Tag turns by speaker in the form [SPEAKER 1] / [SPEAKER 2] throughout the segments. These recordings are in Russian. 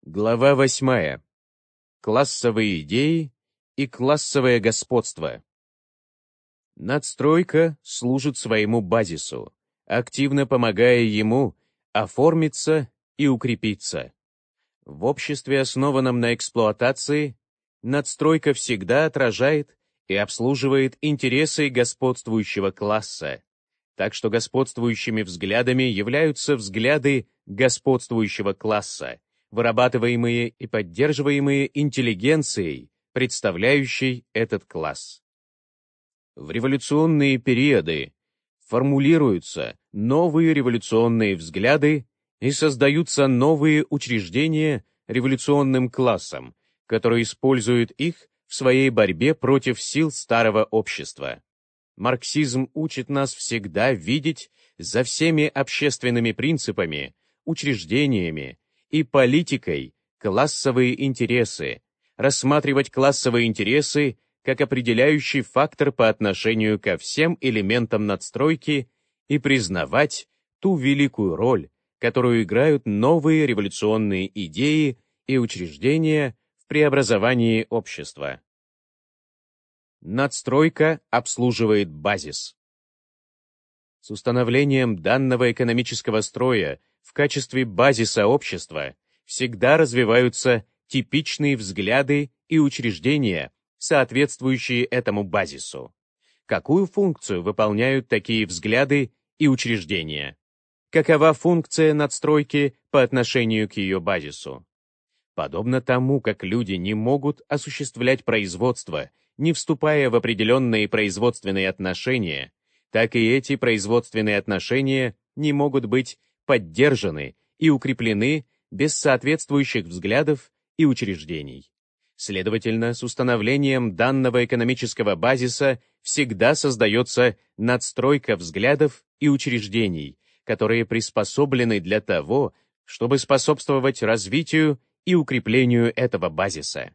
[SPEAKER 1] Глава 8. Классовые идеи и классовое господство. Надстройка служит своему базису, активно помогая ему оформиться и укрепиться. В обществе, основанном на эксплуатации, надстройка всегда отражает и обслуживает интересы господствующего класса, так что господствующими взглядами являются взгляды господствующего класса, вырабатываемые и поддерживаемые интеллигенцией, представляющей этот класс. В революционные периоды формулируются новые революционные взгляды и создаются новые учреждения революционным классом, которые используют их в своей борьбе против сил старого общества. Марксизм учит нас всегда видеть за всеми общественными принципами, учреждениями и политикой классовые интересы, рассматривать классовые интересы как определяющий фактор по отношению ко всем элементам надстройки и признавать ту великую роль, которую играют новые революционные идеи и учреждения в преобразовании общества. Надстройка обслуживает базис. С установлением данного экономического строя в качестве базиса общества всегда развиваются типичные взгляды и учреждения, соответствующие этому базису. Какую функцию выполняют такие взгляды и учреждения? Какова функция надстройки по отношению к ее базису? Подобно тому, как люди не могут осуществлять производство, не вступая в определенные производственные отношения, так и эти производственные отношения не могут быть поддержаны и укреплены без соответствующих взглядов и учреждений. Следовательно, с установлением данного экономического базиса всегда создается надстройка взглядов и учреждений, которые приспособлены для того, чтобы способствовать развитию и укреплению этого базиса.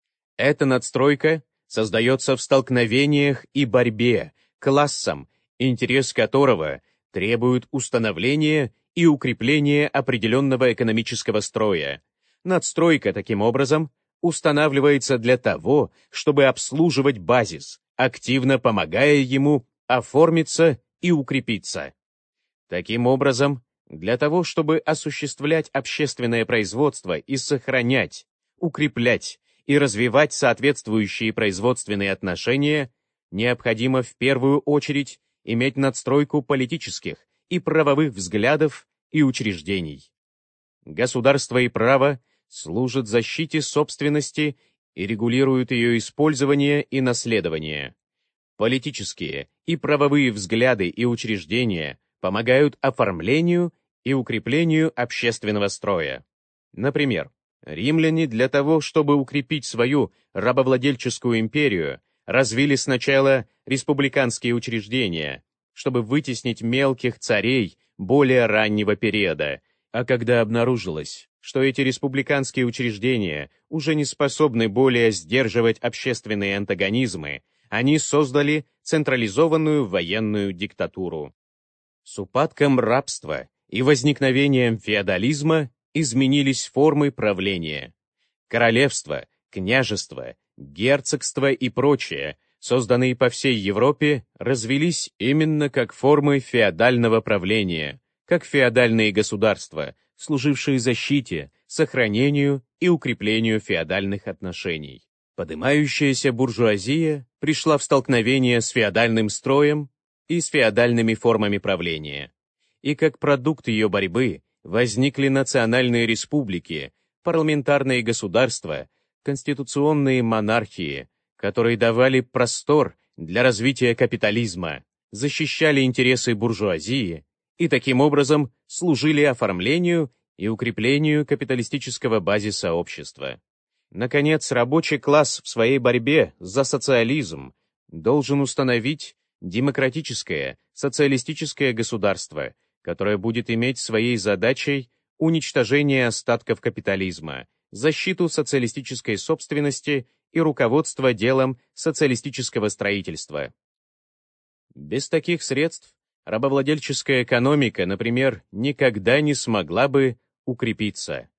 [SPEAKER 1] Эта надстройка создается в столкновениях и борьбе, классом, интерес которого требует установления и укрепления определенного экономического строя. Надстройка, таким образом, устанавливается для того, чтобы обслуживать базис, активно помогая ему оформиться и укрепиться. Таким образом, для того, чтобы осуществлять общественное производство и сохранять, укреплять и развивать соответствующие производственные отношения, необходимо в первую очередь иметь надстройку политических и правовых взглядов и учреждений. Государство и право служат защите собственности и регулируют ее использование и наследование. Политические и правовые взгляды и учреждения помогают оформлению и укреплению общественного строя. Например, римляне для того, чтобы укрепить свою рабовладельческую империю, развили сначала республиканские учреждения, чтобы вытеснить мелких царей более раннего периода, а когда обнаружилось, что эти республиканские учреждения уже не способны более сдерживать общественные антагонизмы, они создали централизованную военную диктатуру. С упадком рабства и возникновением феодализма изменились формы правления. Королевства, княжества, герцогства и прочее, созданные по всей Европе, развились именно как формы феодального правления, как феодальные государства, служившие защите, сохранению и укреплению феодальных отношений. Подымающаяся буржуазия пришла в столкновение с феодальным строем и с феодальными формами правления. И как продукт ее борьбы возникли национальные республики, парламентарные государства, конституционные монархии, которые давали простор для развития капитализма, защищали интересы буржуазии и таким образом служили оформлению и укреплению капиталистического базиса общества. Наконец, рабочий класс в своей борьбе за социализм должен установить демократическое, социалистическое государство, которое будет иметь своей задачей уничтожение остатков капитализма, защиту социалистической собственности и руководство делом социалистического строительства. Без таких средств рабовладельческая экономика, например, никогда не смогла бы укрепиться.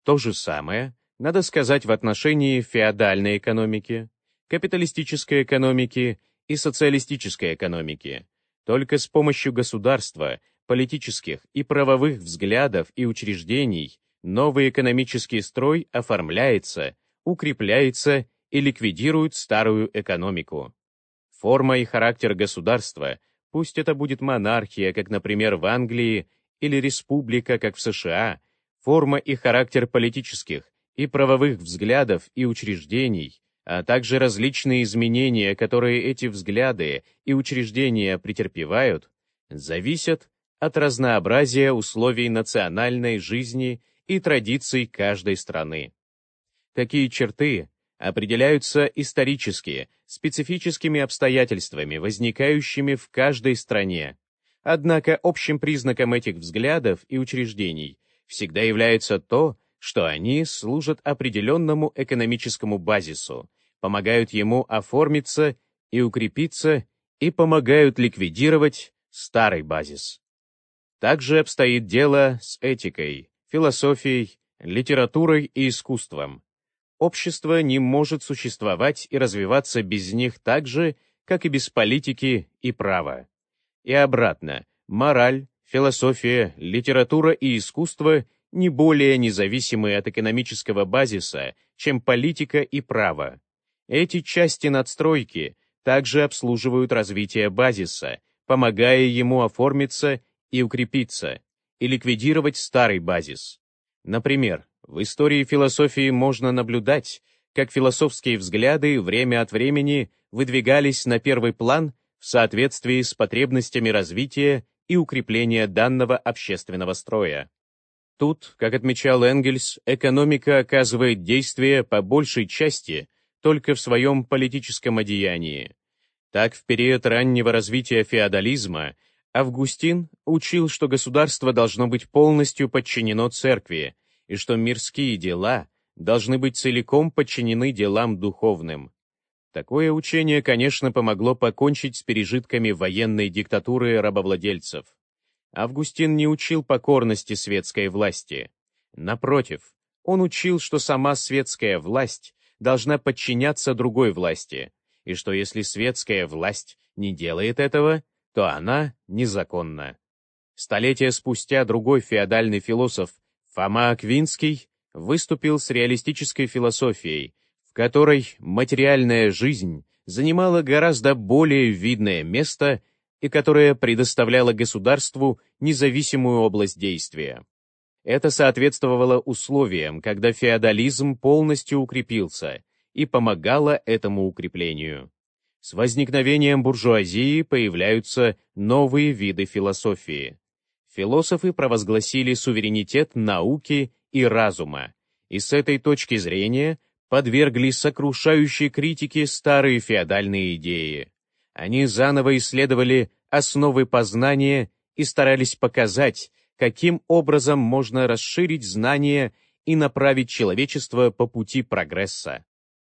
[SPEAKER 1] То же самое надо сказать в отношении феодальной экономики, капиталистической экономики и социалистической экономики. Только с помощью государства, политических и правовых взглядов и учреждений новый экономический строй оформляется, укрепляется и ликвидирует старую экономику. Форма и характер государства, пусть это будет монархия, как, например, в Англии, или республика, как в США, форма и характер политических и правовых взглядов и учреждений, а также различные изменения, которые эти взгляды и учреждения претерпевают, зависят от разнообразия условий национальной жизни и традиций каждой страны. Такие черты определяются исторически, специфическими обстоятельствами, возникающими в каждой стране. Однако общим признаком этих взглядов и учреждений всегда является то, что они служат определенному экономическому базису, помогают ему оформиться и укрепиться и помогают ликвидировать старый базис. Также обстоит дело с этикой, философией, литературой и искусством. Общество не может существовать и развиваться без них так же, как и без политики и права. И обратно, мораль, философия, литература и искусство не более независимы от экономического базиса, чем политика и право. Эти части надстройки также обслуживают развитие базиса, помогая ему оформиться и укрепиться, и ликвидировать старый базис. Например, в истории философии можно наблюдать, как философские взгляды время от времени выдвигались на первый план в соответствии с потребностями развития и укрепления данного общественного строя. Тут, как отмечал Энгельс, экономика оказывает действие по большей части только в своем политическом одеянии. Так, в период раннего развития феодализма Августин учил, что государство должно быть полностью подчинено церкви, и что мирские дела должны быть целиком подчинены делам духовным. Такое учение, конечно, помогло покончить с пережитками военной диктатуры рабовладельцев. Августин не учил покорности светской власти. Напротив, он учил, что сама светская власть должна подчиняться другой власти, и что если светская власть не делает этого, то она незаконна. Столетия спустя другой феодальный философ Фома Аквинский выступил с реалистической философией, в которой материальная жизнь занимала гораздо более видное место и которая предоставляла государству независимую область действия. Это соответствовало условиям, когда феодализм полностью укрепился, и помогало этому укреплению. С возникновением буржуазии появляются новые виды философии. Философы провозгласили суверенитет науки и разума, и с этой точки зрения подвергли сокрушающей критике старые феодальные идеи. Они заново исследовали основы познания и старались показать, каким образом можно расширить знания и направить человечество по пути прогресса.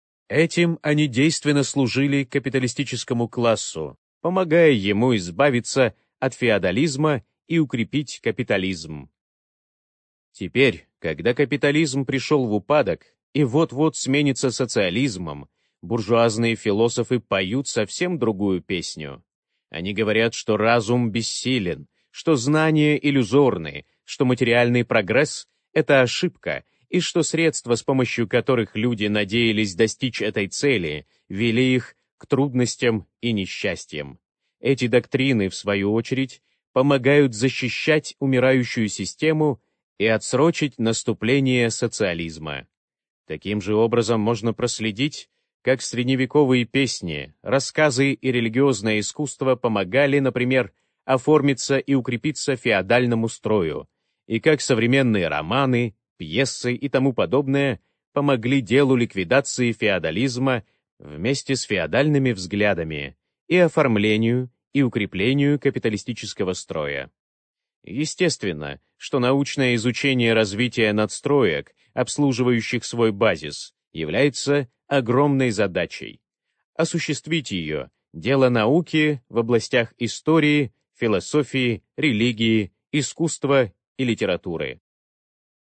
[SPEAKER 1] Этим они действенно служили капиталистическому классу, помогая ему избавиться от феодализма и укрепить капитализм. Теперь, когда капитализм пришел в упадок и вот-вот сменится социализмом, буржуазные философы поют совсем другую песню. Они говорят, что разум бессилен, что знания иллюзорны, что материальный прогресс — это ошибка, и что средства, с помощью которых люди надеялись достичь этой цели, вели их к трудностям и несчастьям. Эти доктрины, в свою очередь, помогают защищать умирающую систему и отсрочить наступление социализма. Таким же образом можно проследить, как средневековые песни, рассказы и религиозное искусство помогали, например, оформиться и укрепиться феодальному строю, и как современные романы, пьесы и тому подобное помогли делу ликвидации феодализма вместе с феодальными взглядами и оформлению и укреплению капиталистического строя. Естественно, что научное изучение развития надстроек, обслуживающих свой базис, является огромной задачей. Осуществить ее – дело науки в областях истории, философии, религии, искусства и литературы.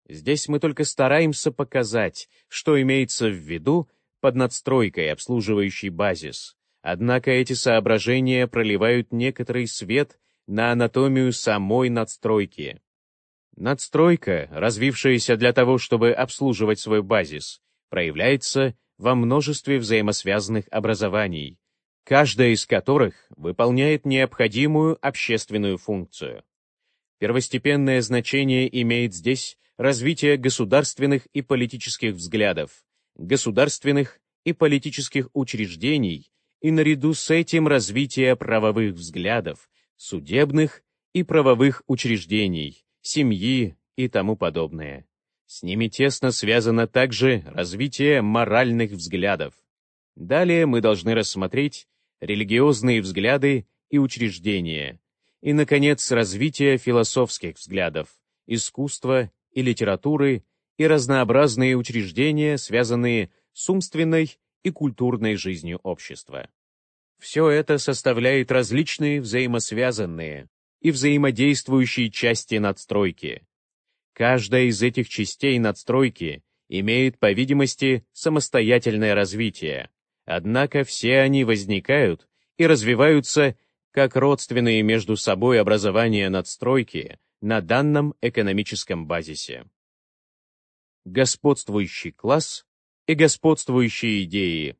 [SPEAKER 1] Здесь мы только стараемся показать, что имеется в виду под надстройкой, обслуживающей базис. Однако эти соображения проливают некоторый свет на анатомию самой надстройки. Надстройка, развившаяся для того, чтобы обслуживать свой базис, проявляется во множестве взаимосвязанных образований, каждая из которых выполняет необходимую общественную функцию. Первостепенное значение имеет здесь развитие государственных и политических взглядов, государственных и политических учреждений и наряду с этим развитие правовых взглядов, судебных и правовых учреждений, семьи и тому подобное. С ними тесно связано также развитие моральных взглядов. Далее мы должны рассмотреть религиозные взгляды и учреждения, и, наконец, развитие философских взглядов, искусства и литературы и разнообразные учреждения, связанные с умственной и культурной жизнью общества. Все это составляет различные взаимосвязанные и взаимодействующие части надстройки. Каждая из этих частей надстройки имеет, по видимости, самостоятельное развитие, однако все они возникают и развиваются как родственные между собой образования надстройки на данном экономическом базисе. Господствующий класс и господствующие идеи.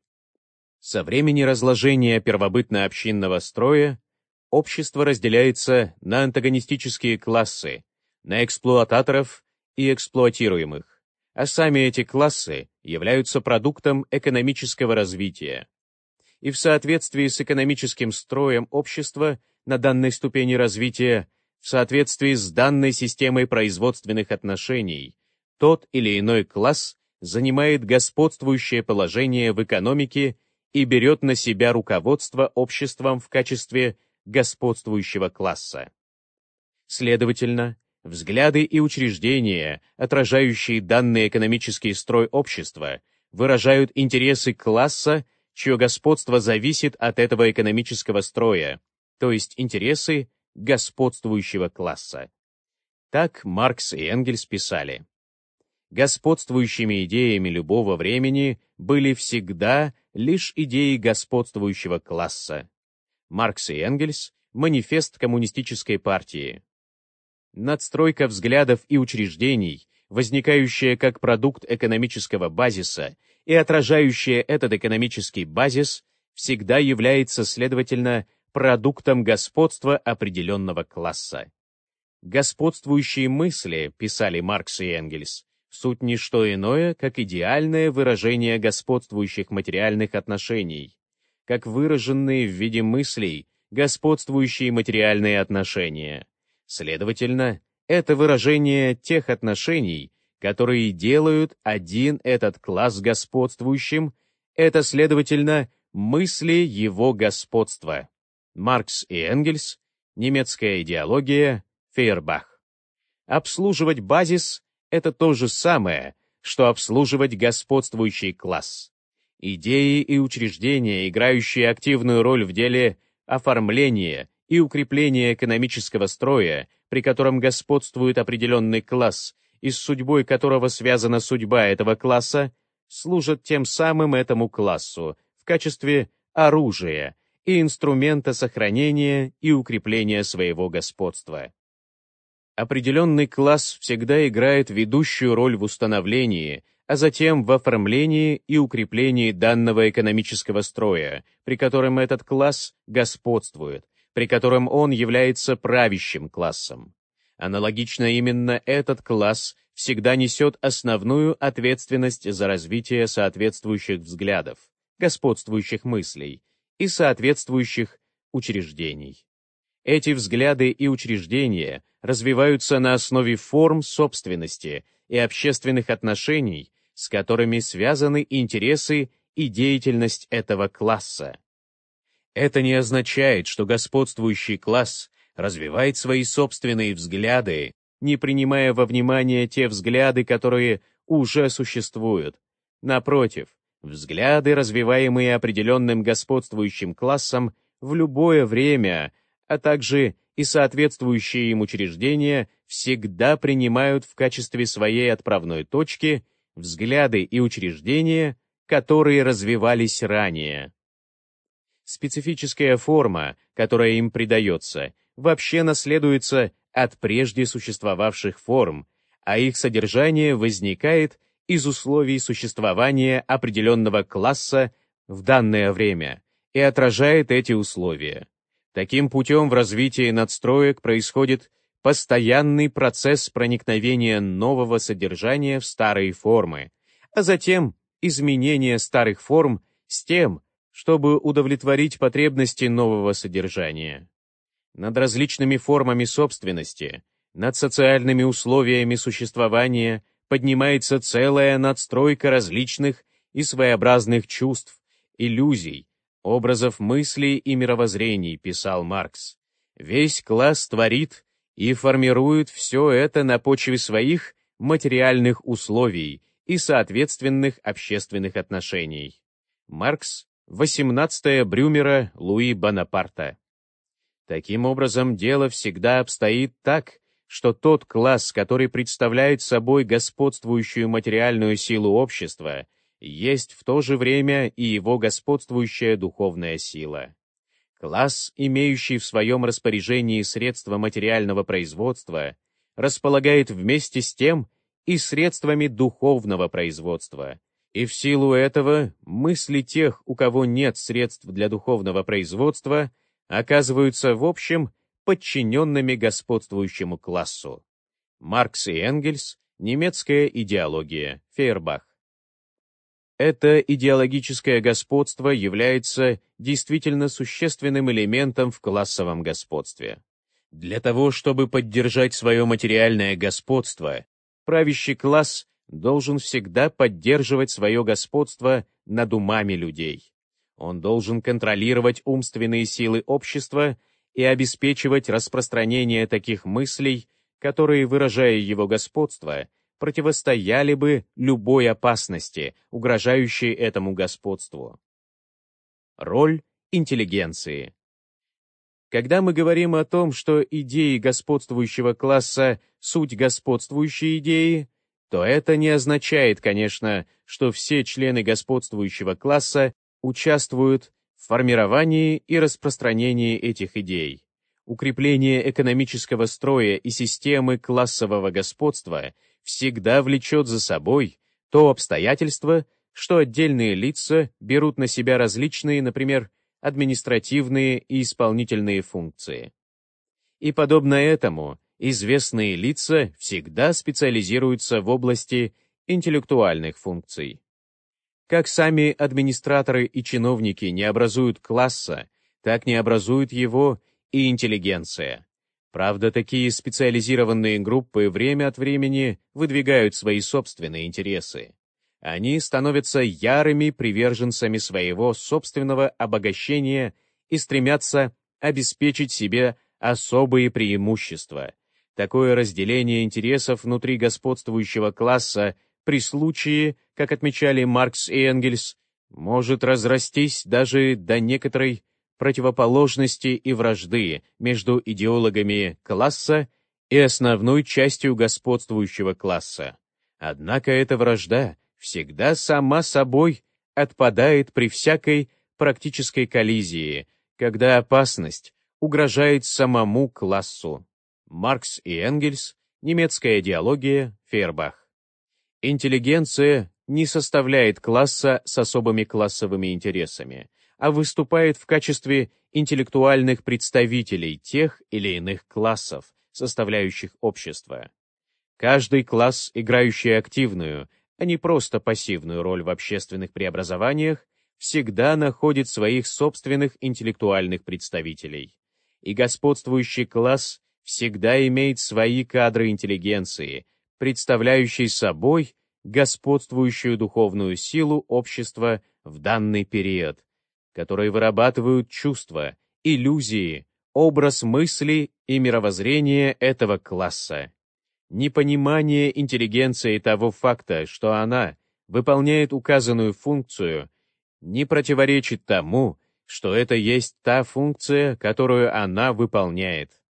[SPEAKER 1] Со времени разложения первобытно-общинного строя общество разделяется на антагонистические классы, на эксплуататоров и эксплуатируемых, а сами эти классы являются продуктом экономического развития. И в соответствии с экономическим строем общества на данной ступени развития, в соответствии с данной системой производственных отношений, тот или иной класс занимает господствующее положение в экономике и берет на себя руководство обществом в качестве господствующего класса. Следовательно, взгляды и учреждения, отражающие данный экономический строй общества, выражают интересы класса, чье господство зависит от этого экономического строя, то есть интересы господствующего класса. Так Маркс и Энгельс писали: господствующими идеями любого времени были всегда лишь идеи господствующего класса. Маркс и Энгельс. Манифест коммунистической партии. Надстройка взглядов и учреждений, возникающая как продукт экономического базиса и отражающая этот экономический базис, всегда является, следовательно, продуктом господства определенного класса. Господствующие мысли, писали Маркс и Энгельс, суть не что иное, как идеальное выражение господствующих материальных отношений, как выраженные в виде мыслей господствующие материальные отношения. Следовательно, это выражение тех отношений, которые делают один этот класс господствующим, это, следовательно, мысли его господства. Маркс и Энгельс, немецкая идеология, Фейербах. Обслуживать базис — это то же самое, что обслуживать господствующий класс. Идеи и учреждения, играющие активную роль в деле оформления и укрепления экономического строя, при котором господствует определенный класс и с судьбой которого связана судьба этого класса, служат тем самым этому классу в качестве оружия и инструмента сохранения и укрепления своего господства. Определенный класс всегда играет ведущую роль в установлении, а затем в оформлении и укреплении данного экономического строя, при котором этот класс господствует, при котором он является правящим классом. Аналогично именно этот класс всегда несет основную ответственность за развитие соответствующих взглядов, господствующих мыслей и соответствующих учреждений. Эти взгляды и учреждения развиваются на основе форм собственности и общественных отношений, с которыми связаны интересы и деятельность этого класса. Это не означает, что господствующий класс развивает свои собственные взгляды, не принимая во внимание те взгляды, которые уже существуют. Напротив, взгляды, развиваемые определенным господствующим классом в любое время, а также и соответствующие им учреждения, всегда принимают в качестве своей отправной точки взгляды и учреждения, которые развивались ранее. Специфическая форма, которая им придается, вообще наследуется от прежде существовавших форм, а их содержание возникает из условий существования определенного класса в данное время и отражает эти условия. Таким путем в развитии надстроек происходит постоянный процесс проникновения нового содержания в старые формы, а затем изменения старых форм с тем, чтобы удовлетворить потребности нового содержания. Над различными формами собственности, над социальными условиями существования поднимается целая надстройка различных и своеобразных чувств, иллюзий, образов мыслей и мировоззрений, писал Маркс. Весь класс творит и формирует все это на почве своих материальных условий и соответственных общественных отношений. Маркс, 18 Брюмера Луи Бонапарта. Таким образом, дело всегда обстоит так, что тот класс, который представляет собой господствующую материальную силу общества, есть в то же время и его господствующая духовная сила. Класс, имеющий в своем распоряжении средства материального производства, располагает вместе с тем и средствами духовного производства, и в силу этого мысли тех, у кого нет средств для духовного производства, оказываются в общем подчиненными господствующему классу. Маркс и Энгельс, немецкая идеология, Фейербах. Это идеологическое господство является действительно существенным элементом в классовом господстве. Для того, чтобы поддержать свое материальное господство, правящий класс должен всегда поддерживать свое господство над умами людей. Он должен контролировать умственные силы общества и обеспечивать распространение таких мыслей, которые, выражая его господство, противостояли бы любой опасности, угрожающей этому господству. Роль интеллигенции. Когда мы говорим о том, что идеи господствующего класса — суть господствующей идеи, то это не означает, конечно, что все члены господствующего класса участвуют в формировании и распространении этих идей. Укрепление экономического строя и системы классового господства всегда влечет за собой то обстоятельство, что отдельные лица берут на себя различные, например, административные и исполнительные функции. И подобно этому, известные лица всегда специализируются в области интеллектуальных функций. Как сами администраторы и чиновники не образуют класса, так не образует его и интеллигенция. Правда, такие специализированные группы время от времени выдвигают свои собственные интересы. Они становятся ярыми приверженцами своего собственного обогащения и стремятся обеспечить себе особые преимущества. Такое разделение интересов внутри господствующего класса при случае, как отмечали Маркс и Энгельс, может разрастись даже до некоторой противоположности и вражды между идеологами класса и основной частью господствующего класса. Однако эта вражда всегда сама собой отпадает при всякой практической коллизии, когда опасность угрожает самому классу. Маркс и Энгельс, немецкая идеология, Фейербах. Интеллигенция не составляет класса с особыми классовыми интересами, а выступает в качестве интеллектуальных представителей тех или иных классов, составляющих общество. Каждый класс, играющий активную, а не просто пассивную роль в общественных преобразованиях, всегда находит своих собственных интеллектуальных представителей. И господствующий класс всегда имеет свои кадры интеллигенции, представляющие собой господствующую духовную силу общества в данный период, которые вырабатывают чувства, иллюзии, образ мысли и мировоззрения этого класса. Непонимание интеллигенции того факта, что она выполняет указанную функцию, не противоречит тому, что это есть та функция, которую она выполняет.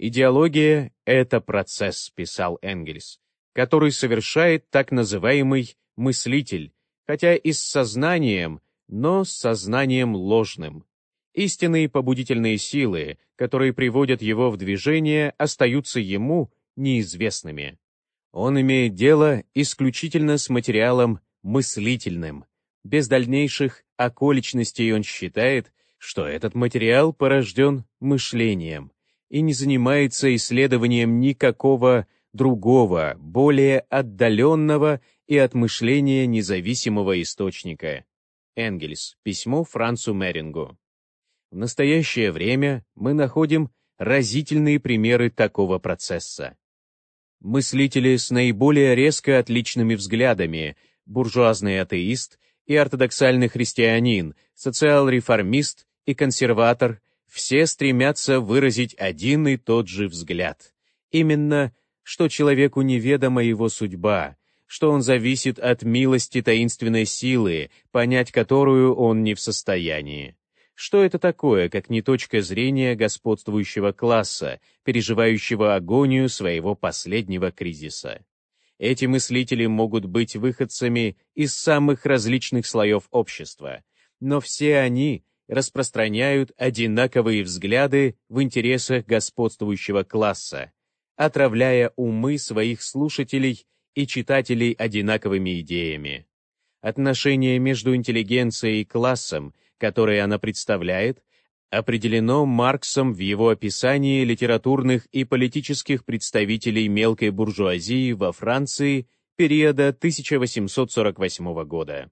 [SPEAKER 1] «Идеология — это процесс», — писал Энгельс, «который совершает так называемый мыслитель, хотя и с сознанием, но с сознанием ложным. Истинные побудительные силы, которые приводят его в движение, остаются ему неизвестными. Он имеет дело исключительно с материалом мыслительным. Без дальнейших околичностей он считает, что этот материал порожден мышлением и не занимается исследованием никакого другого, более отдаленного и от мышления независимого источника». Энгельс. Письмо Францу Мерингу. В настоящее время мы находим разительные примеры такого процесса. Мыслители с наиболее резко отличными взглядами, буржуазный атеист и ортодоксальный христианин, социал-реформист и консерватор, все стремятся выразить один и тот же взгляд. Именно, что человеку неведома его судьба, что он зависит от милости таинственной силы, понять которую он не в состоянии. Что это такое, как не точка зрения господствующего класса, переживающего агонию своего последнего кризиса? Эти мыслители могут быть выходцами из самых различных слоев общества, но все они распространяют одинаковые взгляды в интересах господствующего класса, отравляя умы своих слушателей и читателей одинаковыми идеями. Отношение между интеллигенцией и классом, которое она представляет, определено Марксом в его описании литературных и политических представителей мелкой буржуазии во Франции периода 1848 года.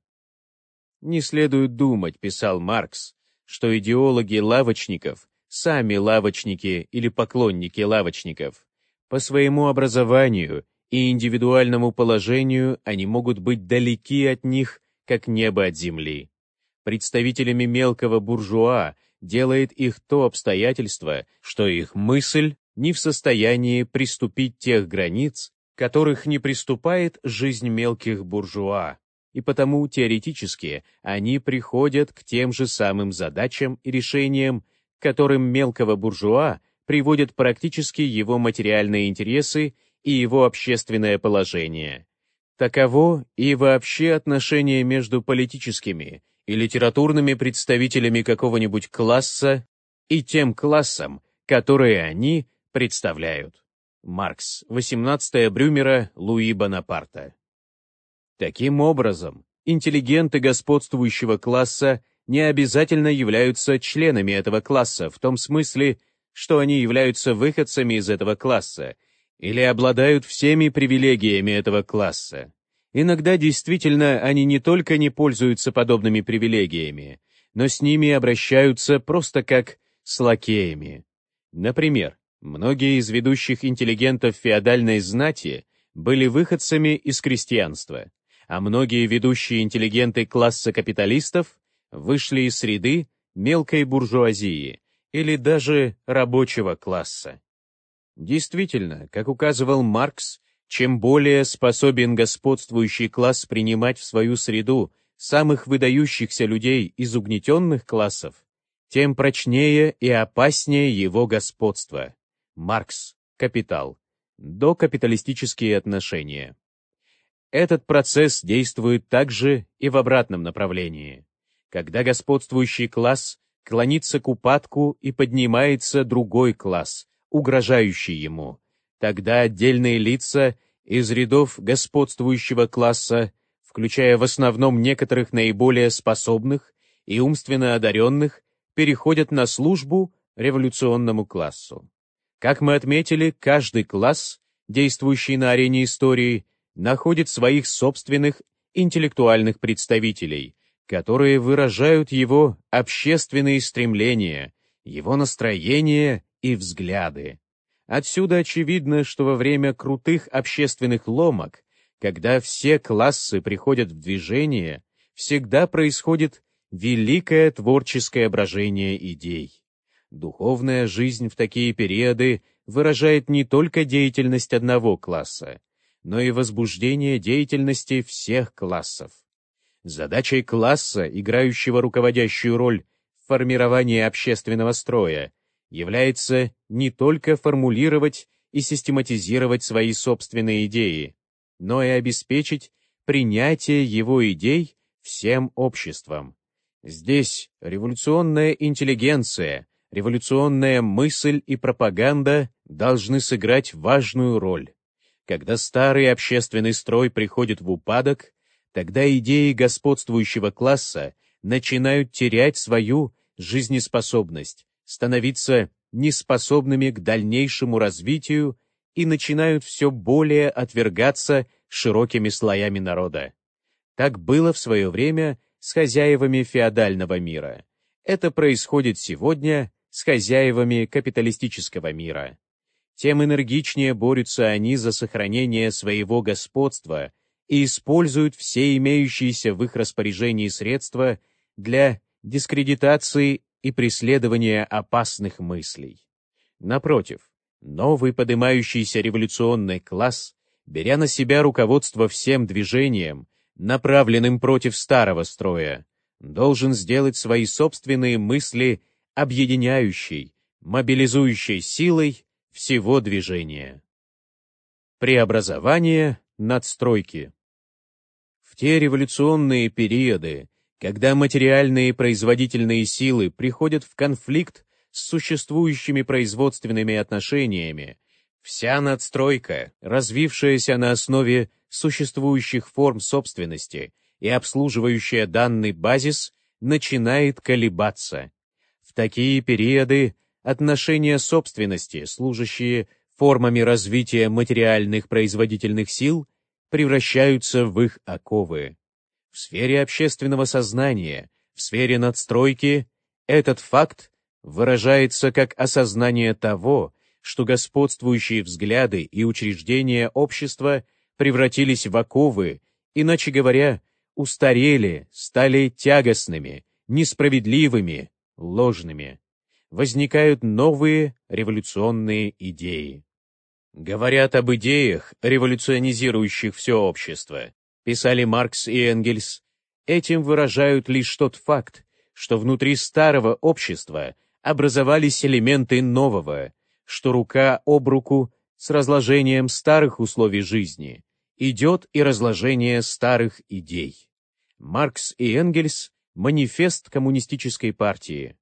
[SPEAKER 1] «Не следует думать», — писал Маркс, что идеологи лавочников, сами лавочники или поклонники лавочников, по своему образованию и индивидуальному положению они могут быть далеки от них, как небо от земли. Представителями мелкого буржуа делает их то обстоятельство, что их мысль не в состоянии приступить тех границ, которых не приступает жизнь мелких буржуа, и потому теоретически они приходят к тем же самым задачам и решениям, к которым мелкого буржуа приводят практически его материальные интересы и его общественное положение. Таково и вообще отношение между политическими и литературными представителями какого-нибудь класса и тем классом, которые они представляют. Маркс. 18 Брюмера Луи Бонапарта. Таким образом, интеллигенты господствующего класса не обязательно являются членами этого класса в том смысле, что они являются выходцами из этого класса или обладают всеми привилегиями этого класса. Иногда действительно они не только не пользуются подобными привилегиями, но с ними обращаются просто как с лакеями. Например, многие из ведущих интеллигентов феодальной знати были выходцами из крестьянства, а многие ведущие интеллигенты класса капиталистов вышли из среды мелкой буржуазии или даже рабочего класса. Действительно, как указывал Маркс, чем более способен господствующий класс принимать в свою среду самых выдающихся людей из угнетенных классов, тем прочнее и опаснее его господство. Маркс. Капитал. Докапиталистические отношения. Этот процесс действует также и в обратном направлении. Когда господствующий класс клонится к упадку и поднимается другой класс, угрожающий ему, тогда отдельные лица из рядов господствующего класса, включая в основном некоторых наиболее способных и умственно одаренных, переходят на службу революционному классу. Как мы отметили, каждый класс, действующий на арене истории, находит своих собственных интеллектуальных представителей, которые выражают его общественные стремления, его настроения и взгляды. Отсюда очевидно, что во время крутых общественных ломок, когда все классы приходят в движение, всегда происходит великое творческое брожение идей. Духовная жизнь в такие периоды выражает не только деятельность одного класса, но и возбуждение деятельности всех классов. Задачей класса, играющего руководящую роль в формировании общественного строя, является не только формулировать и систематизировать свои собственные идеи, но и обеспечить принятие его идей всем обществом. Здесь революционная интеллигенция, революционная мысль и пропаганда должны сыграть важную роль. Когда старый общественный строй приходит в упадок, тогда идеи господствующего класса начинают терять свою жизнеспособность, становиться неспособными к дальнейшему развитию и начинают все более отвергаться широкими слоями народа. Так было в свое время с хозяевами феодального мира. Это происходит сегодня с хозяевами капиталистического мира. Тем энергичнее борются они за сохранение своего господства и используют все имеющиеся в их распоряжении средства для дискредитации и преследования опасных мыслей. Напротив, новый поднимающийся революционный класс, беря на себя руководство всем движением, направленным против старого строя, должен сделать свои собственные мысли объединяющей, мобилизующей силой всего движения. Преобразование надстройки. В те революционные периоды, когда материальные производительные силы приходят в конфликт с существующими производственными отношениями, вся надстройка, развившаяся на основе существующих форм собственности и обслуживающая данный базис, начинает колебаться. В такие периоды отношения собственности, служащие формами развития материальных производительных сил, превращаются в их оковы. В сфере общественного сознания, в сфере надстройки этот факт выражается как осознание того, что господствующие взгляды и учреждения общества превратились в оковы, иначе говоря, устарели, стали тягостными, несправедливыми, ложными. Возникают новые революционные идеи. Говорят об идеях, революционизирующих все общество, писали Маркс и Энгельс, этим выражают лишь тот факт, что внутри старого общества образовались элементы нового, что рука об руку с разложением старых условий жизни идет и разложение старых идей. Маркс и Энгельс – манифест коммунистической партии.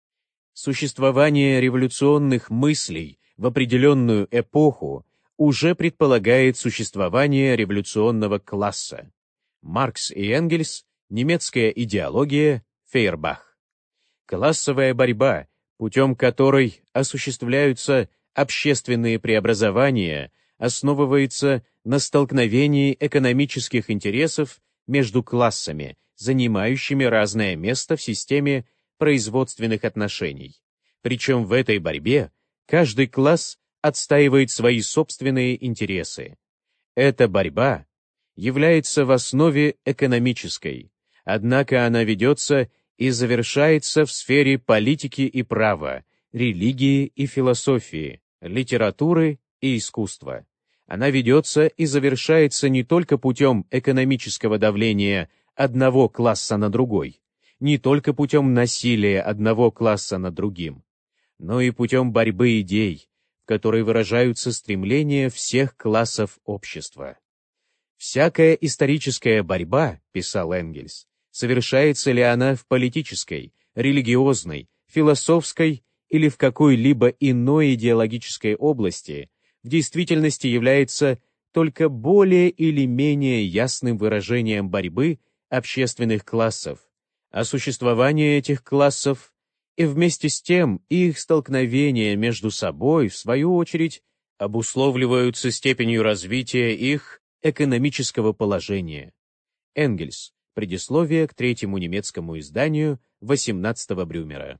[SPEAKER 1] Существование революционных мыслей в определенную эпоху уже предполагает существование революционного класса. Маркс и Энгельс, немецкая идеология, Фейербах. Классовая борьба, путем которой осуществляются общественные преобразования, основывается на столкновении экономических интересов между классами, занимающими разное место в системе производственных отношений. Причем в этой борьбе каждый класс отстаивает свои собственные интересы. Эта борьба является в основе экономической, однако она ведется и завершается в сфере политики и права, религии и философии, литературы и искусства. Она ведется и завершается не только путем экономического давления одного класса на другой, не только путем насилия одного класса над другим, но и путем борьбы идей, в которой выражаются стремления всех классов общества. «Всякая историческая борьба, — писал Энгельс, — совершается ли она в политической, религиозной, философской или в какой-либо иной идеологической области, в действительности является только более или менее ясным выражением борьбы общественных классов, а существование этих классов и вместе с тем их столкновения между собой, в свою очередь, обусловливаются степенью развития их экономического положения». Энгельс. Предисловие к третьему немецкому изданию 18-го Брюмера.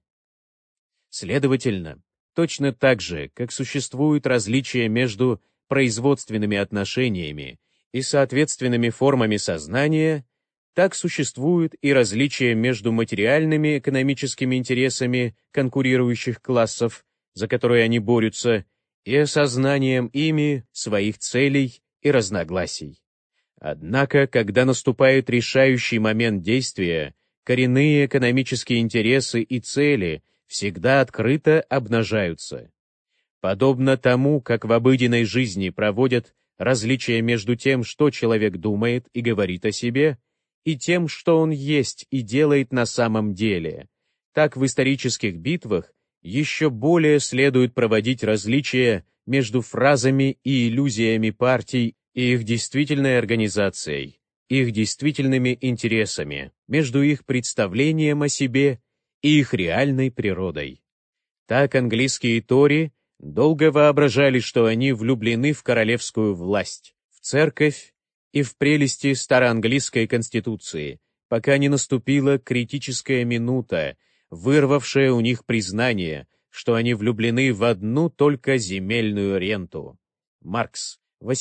[SPEAKER 1] Следовательно, точно так же, как существуют различия между производственными отношениями и соответственными формами сознания, так существуют и различия между материальными экономическими интересами конкурирующих классов, за которые они борются, и осознанием ими своих целей и разногласий. Однако, когда наступает решающий момент действия, коренные экономические интересы и цели, всегда открыто обнажаются. Подобно тому, как в обыденной жизни проводят различия между тем, что человек думает и говорит о себе, и тем, что он есть и делает на самом деле, так в исторических битвах еще более следует проводить различия между фразами и иллюзиями партий и их действительной организацией, их действительными интересами, между их представлением о себе и их реальной природой. Так английские тори долго воображали, что они влюблены в королевскую власть, в церковь и в прелести староанглийской конституции, пока не наступила критическая минута, вырвавшая у них признание, что они влюблены в одну только земельную ренту. Маркс,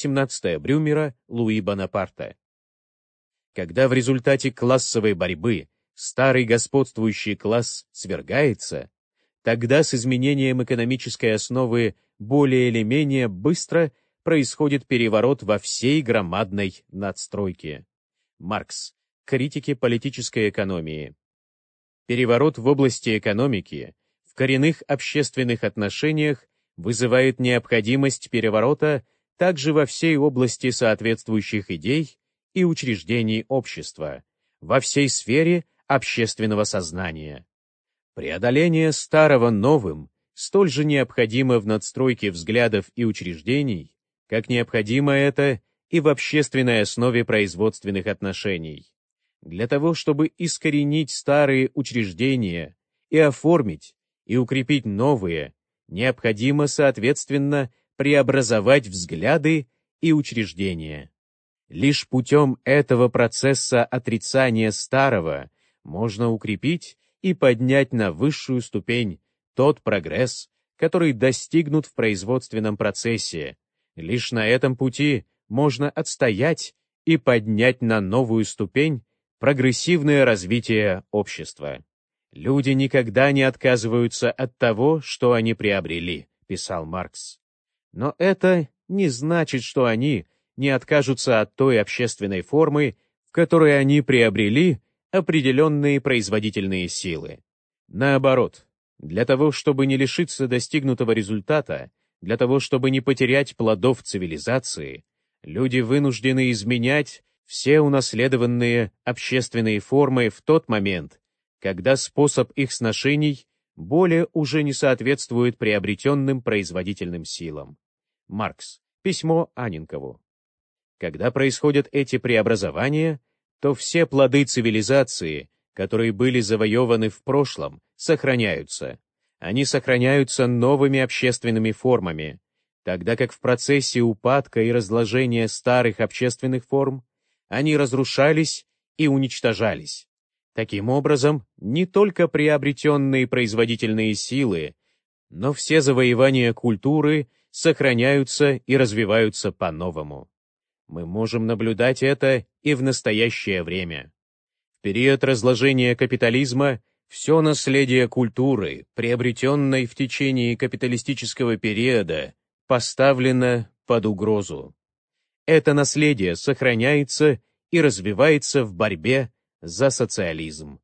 [SPEAKER 1] 18 Брюмера, Луи Бонапарта. Когда в результате классовой борьбы старый господствующий класс свергается, тогда с изменением экономической основы более или менее быстро происходит переворот во всей громадной надстройке. Маркс. Критики политической экономии. Переворот в области экономики, в коренных общественных отношениях вызывает необходимость переворота также во всей области соответствующих идей и учреждений общества, во всей сфере общественного сознания. Преодоление старого новым столь же необходимо в надстройке взглядов и учреждений, как необходимо это и в общественной основе производственных отношений. Для того, чтобы искоренить старые учреждения и оформить и укрепить новые, необходимо, соответственно, преобразовать взгляды и учреждения. Лишь путем этого процесса отрицания старого можно укрепить и поднять на высшую ступень тот прогресс, который достигнут в производственном процессе. Лишь на этом пути можно отстоять и поднять на новую ступень прогрессивное развитие общества. Люди никогда не отказываются от того, что они приобрели, писал Маркс. Но это не значит, что они не откажутся от той общественной формы, в которой они приобрели определенные производительные силы. Наоборот, для того, чтобы не лишиться достигнутого результата, для того, чтобы не потерять плодов цивилизации, люди вынуждены изменять все унаследованные общественные формы в тот момент, когда способ их сношений более уже не соответствует приобретенным производительным силам. Маркс. Письмо Анненкову. Когда происходят эти преобразования, то все плоды цивилизации, которые были завоеваны в прошлом, сохраняются. Они сохраняются новыми общественными формами, тогда как в процессе упадка и разложения старых общественных форм они разрушались и уничтожались. Таким образом, не только приобретенные производительные силы, но все завоевания культуры сохраняются и развиваются по-новому. Мы можем наблюдать это и в настоящее время. В период разложения капитализма все наследие культуры, приобретенной в течение капиталистического периода, поставлено под угрозу. Это наследие сохраняется и развивается в борьбе за социализм.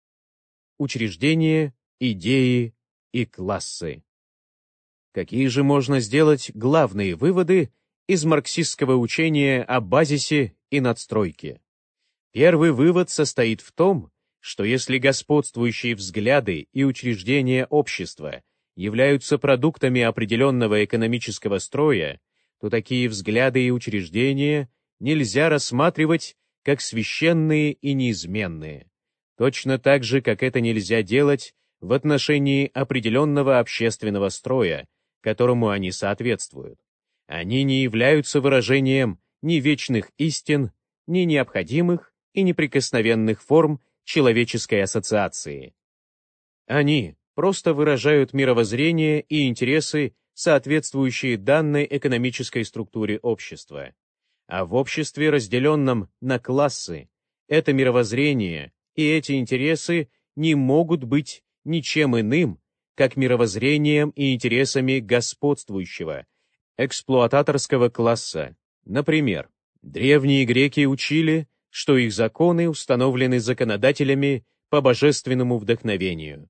[SPEAKER 1] Учреждения, идеи и классы. Какие же можно сделать главные выводы из марксистского учения о базисе и надстройке? Первый вывод состоит в том, что если господствующие взгляды и учреждения общества являются продуктами определенного экономического строя, то такие взгляды и учреждения нельзя рассматривать как священные и неизменные, точно так же, как это нельзя делать в отношении определенного общественного строя, которому они соответствуют. Они не являются выражением ни вечных истин, ни необходимых и неприкосновенных форм человеческой ассоциации. Они просто выражают мировоззрение и интересы, соответствующие данной экономической структуре общества. А в обществе, разделенном на классы, это мировоззрение и эти интересы не могут быть ничем иным, как мировоззрением и интересами господствующего, эксплуататорского класса. Например, древние греки учили, что их законы установлены законодателями по божественному вдохновению.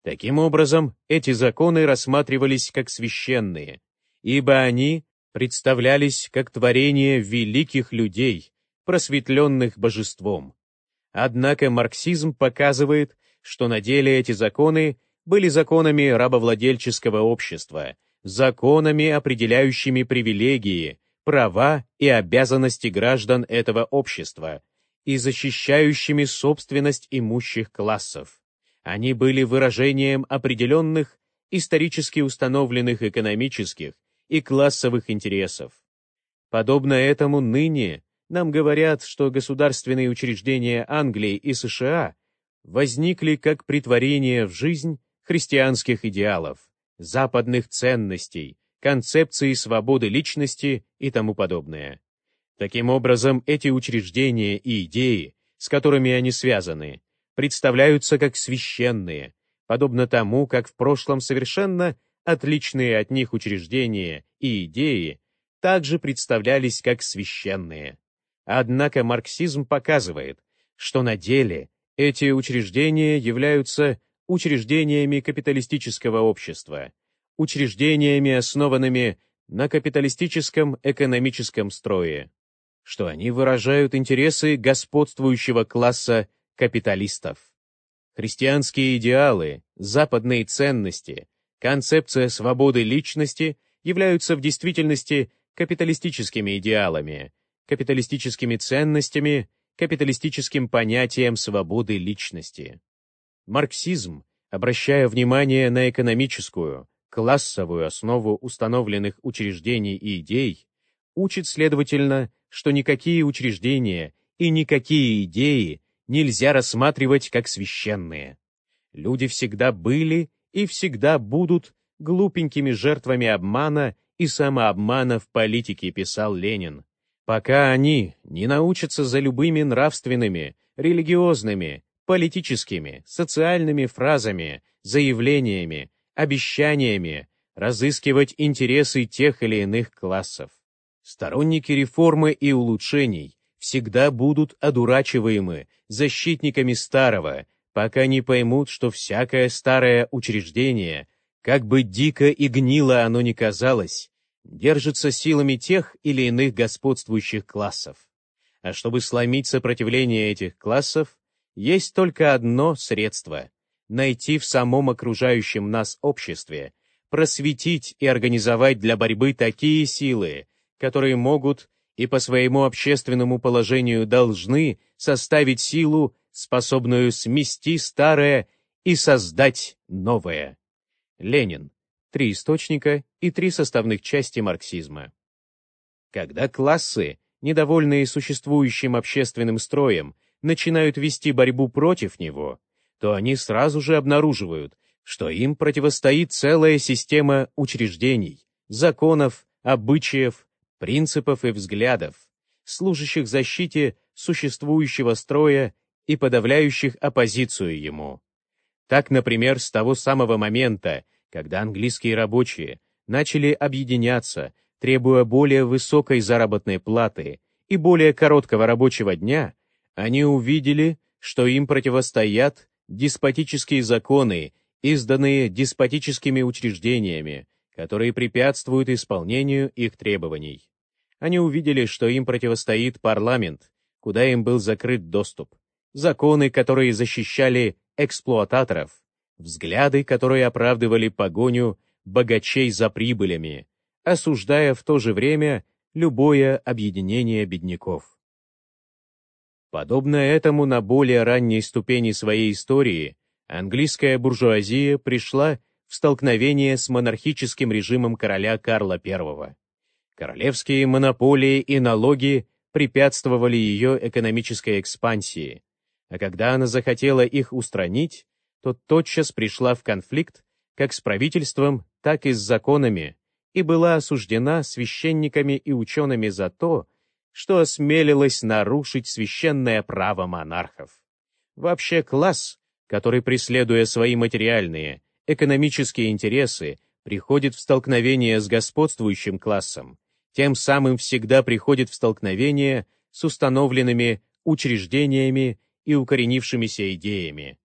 [SPEAKER 1] Таким образом, эти законы рассматривались как священные, ибо они представлялись как творение великих людей, просветленных божеством. Однако марксизм показывает, что на деле эти законы были законами рабовладельческого общества, законами, определяющими привилегии, права и обязанности граждан этого общества и защищающими собственность имущих классов. Они были выражением определенных исторически установленных экономических и классовых интересов. Подобно этому ныне нам говорят, что государственные учреждения Англии и США возникли как претворение в жизнь христианских идеалов, западных ценностей, концепции свободы личности и тому подобное. Таким образом, эти учреждения и идеи, с которыми они связаны, представляются как священные, подобно тому, как в прошлом совершенно отличные от них учреждения и идеи также представлялись как священные. Однако марксизм показывает, что на деле эти учреждения являются учреждениями капиталистического общества, учреждениями, основанными на капиталистическом экономическом строе, что они выражают интересы господствующего класса капиталистов. Христианские идеалы, западные ценности, концепция свободы личности являются в действительности капиталистическими идеалами, капиталистическими ценностями, капиталистическим понятием свободы личности. Марксизм, обращая внимание на экономическую, классовую основу установленных учреждений и идей, учит, следовательно, что никакие учреждения и никакие идеи нельзя рассматривать как священные. Люди всегда были и всегда будут глупенькими жертвами обмана и самообмана в политике, писал Ленин, пока они не научатся за любыми нравственными, религиозными, политическими, социальными фразами, заявлениями, обещаниями разыскивать интересы тех или иных классов. Сторонники реформы и улучшений всегда будут одурачиваемы защитниками старого, пока не поймут, что всякое старое учреждение, как бы дико и гнило оно ни казалось, держится силами тех или иных господствующих классов. А чтобы сломить сопротивление этих классов, есть только одно средство — найти в самом окружающем нас обществе, просветить и организовать для борьбы такие силы, которые могут и по своему общественному положению должны составить силу, способную смести старое и создать новое. Ленин. 3 источника и 3 составных части марксизма. Когда классы, недовольные существующим общественным строем, начинают вести борьбу против него, то они сразу же обнаруживают, что им противостоит целая система учреждений, законов, обычаев, принципов и взглядов, служащих защите существующего строя и подавляющих оппозицию ему. Так, например, с того самого момента, когда английские рабочие начали объединяться, требуя более высокой заработной платы и более короткого рабочего дня, они увидели, что им противостоят деспотические законы, изданные деспотическими учреждениями, которые препятствуют исполнению их требований. Они увидели, что им противостоит парламент, куда им был закрыт доступ, законы, которые защищали эксплуататоров, взгляды, которые оправдывали погоню богачей за прибылями, осуждая в то же время любое объединение бедняков. Подобно этому на более ранней ступени своей истории английская буржуазия пришла в столкновение с монархическим режимом короля Карла I. Королевские монополии и налоги препятствовали ее экономической экспансии, а когда она захотела их устранить, то тотчас пришла в конфликт как с правительством, так и с законами и была осуждена священниками и учеными за то, что осмелилась нарушить священное право монархов. Вообще класс, который, преследуя свои материальные, экономические интересы, приходит в столкновение с господствующим классом, тем самым всегда приходит в столкновение с установленными учреждениями и укоренившимися идеями.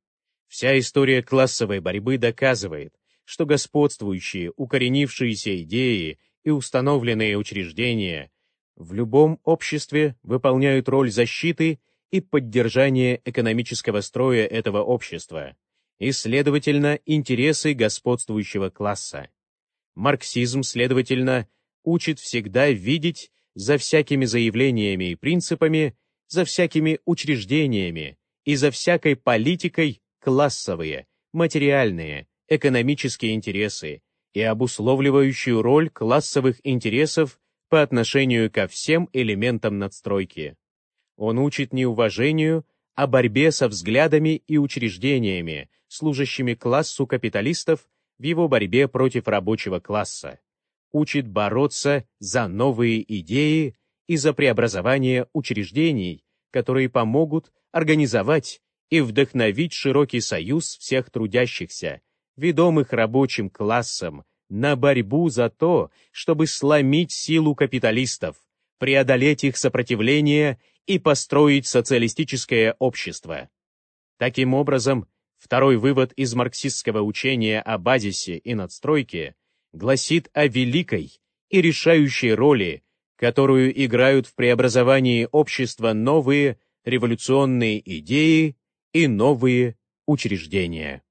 [SPEAKER 1] Вся история классовой борьбы доказывает, что господствующие, укоренившиеся идеи и установленные учреждения в любом обществе выполняют роль защиты и поддержания экономического строя этого общества и, следовательно, интересы господствующего класса. Марксизм, следовательно, учит всегда видеть за всякими заявлениями и принципами, за всякими учреждениями и за всякой политикой классовые, материальные, экономические интересы и обусловливающую роль классовых интересов по отношению ко всем элементам надстройки. Он учит не уважению, а борьбе со взглядами и учреждениями, служащими классу капиталистов в его борьбе против рабочего класса. Учит бороться за новые идеи и за преобразование учреждений, которые помогут организовать и вдохновить широкий союз всех трудящихся, ведомых рабочим классом, на борьбу за то, чтобы сломить силу капиталистов, преодолеть их сопротивление и построить социалистическое общество. Таким образом, второй вывод из марксистского учения о базисе и надстройке гласит о великой и решающей роли, которую играют в преобразовании общества новые революционные идеи и новые учреждения.